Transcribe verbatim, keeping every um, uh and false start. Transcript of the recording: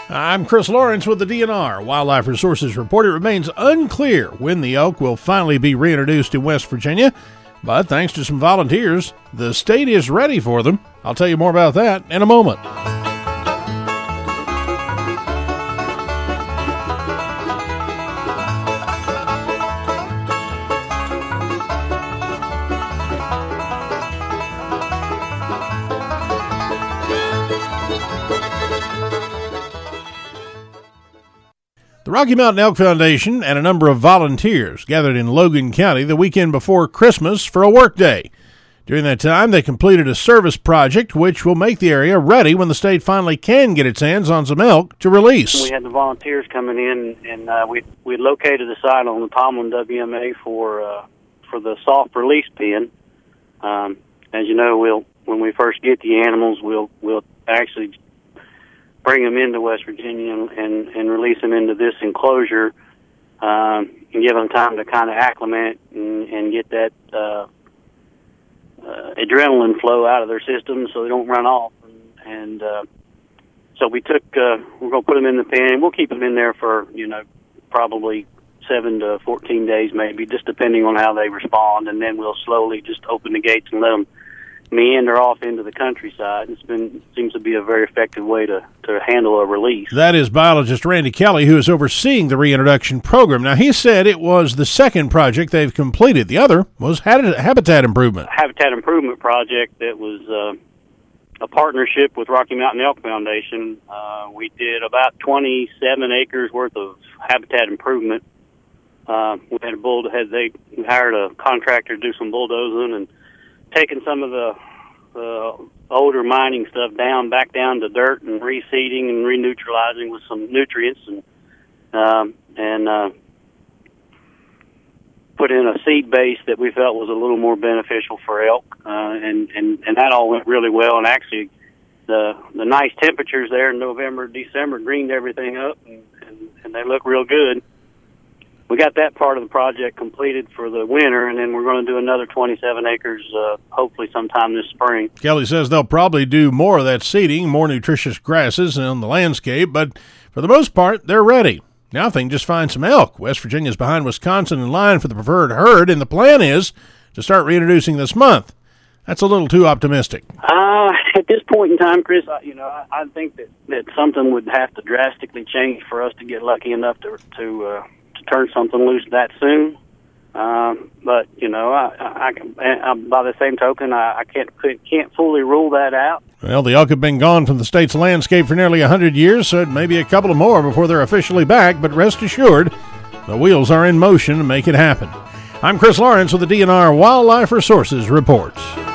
I'm Chris Lawrence with the D N R Wildlife Resources Report. It remains unclear when the elk will finally be reintroduced in West Virginia, but thanks to some volunteers, the state is ready for them. I'll tell you more about that in a moment. The Rocky Mountain Elk Foundation and a number of volunteers gathered in Logan County the weekend before Christmas for a work day. During that time, they completed a service project which will make the area ready when the state finally can get its hands on some elk to release. We had the volunteers coming in, and uh, we we located a site on the Tomlin W M A for uh, for the soft release pen. Um, as you know, we'll when we first get the animals, we'll we'll actually bring them into West Virginia and, and, and release them into this enclosure um, and give them time to kind of acclimate and, and get that uh, uh, adrenaline flow out of their system so they don't run off. And, and uh, so we took, uh, we're going to put them in the pen. We'll keep them in there for, you know, probably seven to fourteen days maybe, just depending on how they respond. And then we'll slowly just open the gates and let them meander off into the countryside. It's been seems to be a very effective way to, to handle a release. That is biologist Randy Kelly, who is overseeing the reintroduction program. Now, he said it was the second project they've completed. The other was habitat improvement. Habitat improvement project that was uh, a partnership with Rocky Mountain Elk Foundation. Uh, we did about twenty-seven acres worth of habitat improvement. Uh, we had a bull. Had they we hired a contractor to do some bulldozing and taking some of the uh, older mining stuff down, back down to dirt, and reseeding and reneutralizing with some nutrients, and um, and uh, put in a seed base that we felt was a little more beneficial for elk, uh, and, and, and that all went really well. And actually, the the nice temperatures there in November, December greened everything up, and, and, and they look real good. We got that part of the project completed for the winter, and then we're going to do another twenty-seven acres, uh, hopefully sometime this spring. Kelly says they'll probably do more of that seeding, more nutritious grasses on the landscape, but for the most part, they're ready. Now if they can just find some elk. West Virginia's behind Wisconsin in line for the preferred herd, and the plan is to start reintroducing this month. That's a little too optimistic. Uh, at this point in time, Chris, I, you know, I, I think that, that something would have to drastically change for us to get lucky enough to to uh, turn something loose that soon, um, but you know, I, I, I, I by the same token, I, I can't can't fully rule that out. Well, the elk have been gone from the state's landscape for nearly a hundred years, so it may be a couple of more before they're officially back. But rest assured, the wheels are in motion to make it happen. I'm Chris Lawrence with the D N R Wildlife Resources Reports.